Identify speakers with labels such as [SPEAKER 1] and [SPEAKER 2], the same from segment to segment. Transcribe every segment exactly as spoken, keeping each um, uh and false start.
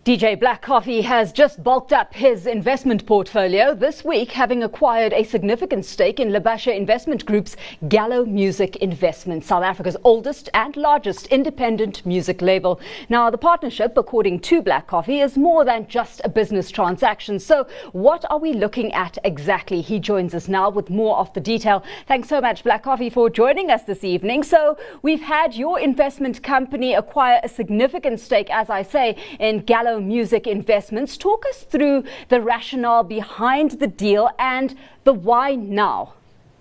[SPEAKER 1] D J Black Coffee has just bulked up his investment portfolio this week, having acquired a significant stake in Labasha Investment Group's Gallo Music Investments, South Africa's oldest and largest independent music label. Now, the partnership, according to Black Coffee, is more than just a business transaction. So what are we looking at exactly? He joins us now with more of the detail. Thanks so much, Black Coffee, for joining us this evening. So we've had your investment company acquire a significant stake, as I say, in Gallo Music Investments. Talk us through the rationale behind the deal and the why now.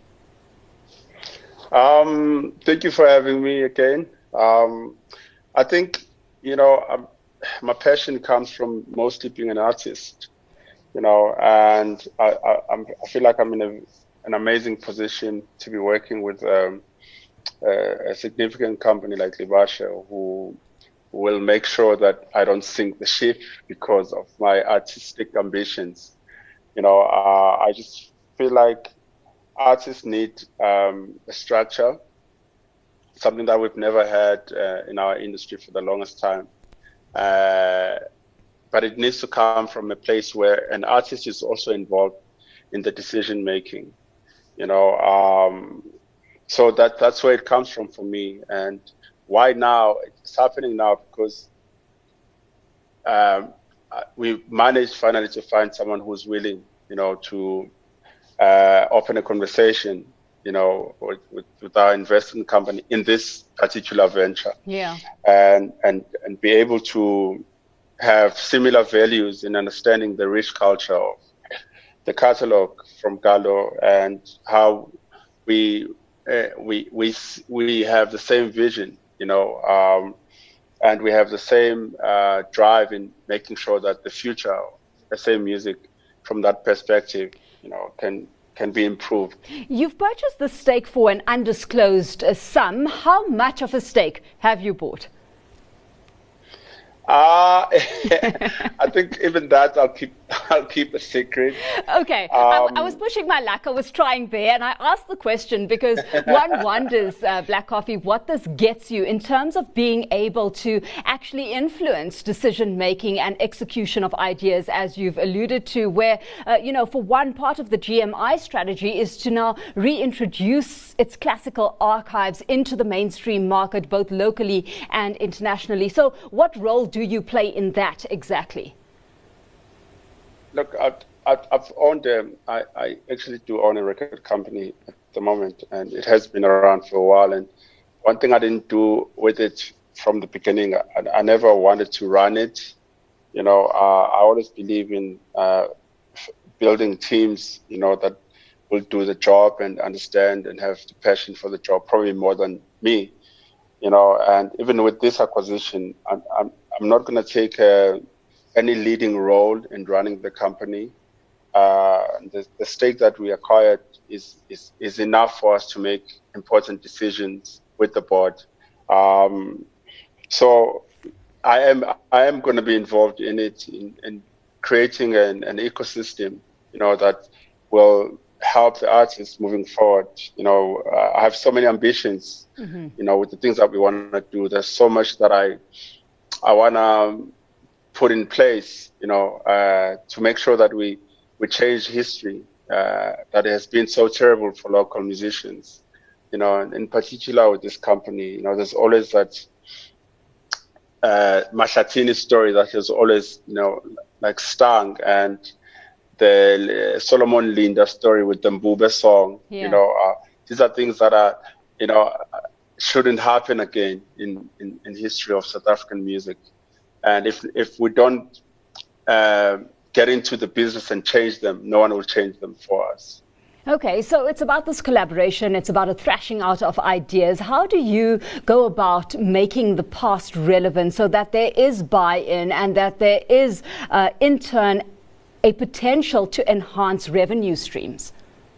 [SPEAKER 2] Um, thank you for having me again. Um, I think, you know, um, my passion comes from mostly being an artist, you know, and I, I, I'm, I feel like I'm in a, an amazing position to be working with um, a, a significant company like Labasha, who will make sure that I don't sink the ship because of my artistic ambitions. You know, uh, I just feel like artists need um, a structure, something that we've never had uh, in our industry for the longest time. Uh, but it needs to come from a place where an artist is also involved in the decision making. You know, um, so that that's where it comes from for me. And why now? It's happening now because um, we managed finally to find someone who's willing, you know, to uh, open a conversation, you know, with, with, with our investment company in this particular venture.
[SPEAKER 1] Yeah.
[SPEAKER 2] And and and be able to have similar values in understanding the rich culture of the catalog from Gallo and how we uh, we we we have the same vision. You know, um, and we have the same uh, drive in making sure that the future of the same music, from that perspective, you know, can can be improved.
[SPEAKER 1] You've purchased the stake for an undisclosed uh, sum. How much of a stake have you bought?
[SPEAKER 2] Uh, I think even that I'll keep I'll keep a secret.
[SPEAKER 1] Okay, um, I, I was pushing my luck. I was trying there, and I asked the question because one wonders, uh, Black Coffee, what this gets you in terms of being able to actually influence decision making and execution of ideas, as you've alluded to. Where uh, you know, for one part of the G M I strategy is to now reintroduce its classical archives into the mainstream market, both locally and internationally. So, what role do you play in that exactly?
[SPEAKER 2] Look, I've, I've, I've owned, um, I, I actually do own a record company at the moment, and it has been around for a while. And one thing I didn't do with it from the beginning, I, I never wanted to run it. You know, uh, I always believe in uh, building teams, you know, that will do the job and understand and have the passion for the job, probably more than me. You know, and even with this acquisition, I'm, I'm, I'm not going to take a, any leading role in running the company. Uh, the, the stake that we acquired is, is, is enough for us to make important decisions with the board. Um, so I am I am going to be involved in it, in, in creating an, an ecosystem, you know, that will help the artists moving forward. You know, uh, I have so many ambitions, mm-hmm. you know, with the things that we want to do. There's so much that I I want to put in place, you know, uh, to make sure that we, we change history uh, that has been so terrible for local musicians. You know, and in particular with this company, you know, there's always that uh, Mashatini story that has always, you know, like stung, and the Solomon Linda story with the Mbube song. Yeah. You know, uh, these are things that are, you know, shouldn't happen again in, in, in history of South African music. And if if we don't uh, get into the business and change them, no one will change them for us.
[SPEAKER 1] Okay, so it's about this collaboration. It's about a thrashing out of ideas. How do you go about making the past relevant so that there is buy-in and that there is, uh, in turn, a potential to enhance revenue streams?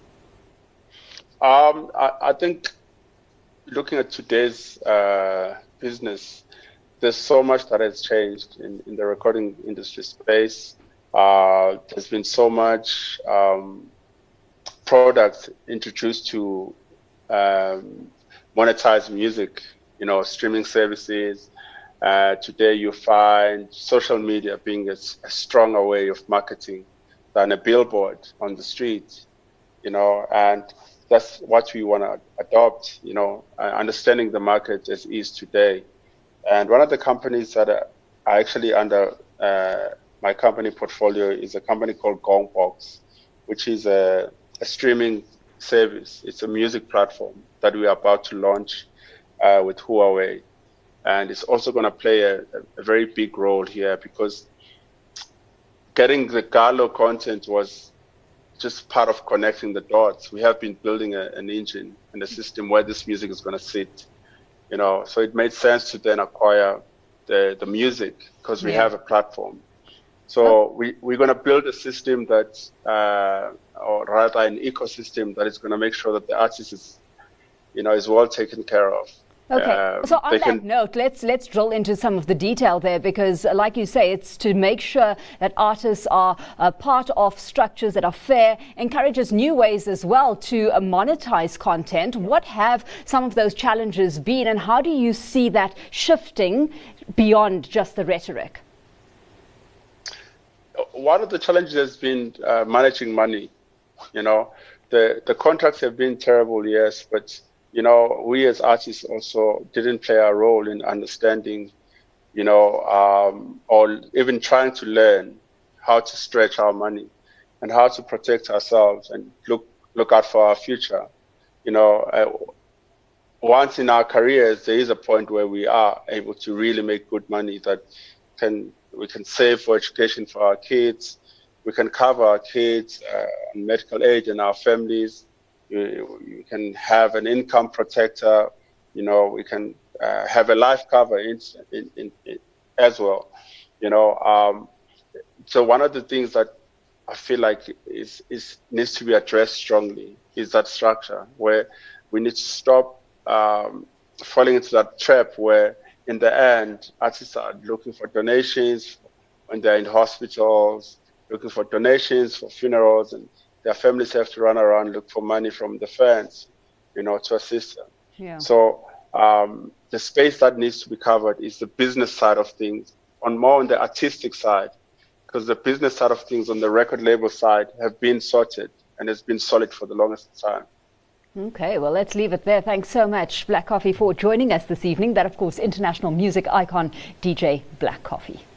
[SPEAKER 2] Um, I, I think looking at today's uh, business, there's so much that has changed in, in the recording industry space. Uh, there's been so much um, products introduced to um, monetize music, you know, streaming services, Uh, today, you find social media being a, a stronger way of marketing than a billboard on the street, you know, and that's what we want to adopt, you know, uh, understanding the market as is today. And one of the companies that are actually under uh, my company portfolio is a company called Gongbox, which is a, a streaming service. It's a music platform that we are about to launch uh, with Huawei. And it's also going to play a, a very big role here because getting the Gallo content was just part of connecting the dots. We have been building a, an engine and a system where this music is going to sit, you know. So it made sense to then acquire the, the music because we yeah. have a platform. So oh. we, we're going to build a system that, uh, or rather an ecosystem that is going to make sure that the artist is, you know, is well taken care of.
[SPEAKER 1] Okay,
[SPEAKER 2] um,
[SPEAKER 1] so on that can... note, let's let's drill into some of the detail there because, like you say, it's to make sure that artists are uh, part of structures that are fair, encourages new ways as well to uh, monetize content. What have some of those challenges been, and how do you see that shifting beyond just the rhetoric?
[SPEAKER 2] One of the challenges has been uh, managing money. You know, the the contracts have been terrible, yes, but you know, we as artists also didn't play a role in understanding, you know, um, or even trying to learn how to stretch our money and how to protect ourselves and look look out for our future. You know, uh, once in our careers, there is a point where we are able to really make good money that can we can save for education for our kids, we can cover our kids uh, on medical aid and our families. You, you can have an income protector, you know, we can uh, have a life cover in, in, in, in as well, you know. Um, so one of the things that I feel like is, is needs to be addressed strongly is that structure where we need to stop um, falling into that trap where in the end, artists are looking for donations when they're in hospitals, looking for donations for funerals, and their families have to run around, look for money from the fans, you know, to assist them.
[SPEAKER 1] Yeah.
[SPEAKER 2] So um, the space that needs to be covered is the business side of things, on more on the artistic side, because the business side of things on the record label side have been sorted and has been solid for the longest time.
[SPEAKER 1] Okay, well, let's leave it there. Thanks so much, Black Coffee, for joining us this evening. That, of course, international music icon D J Black Coffee.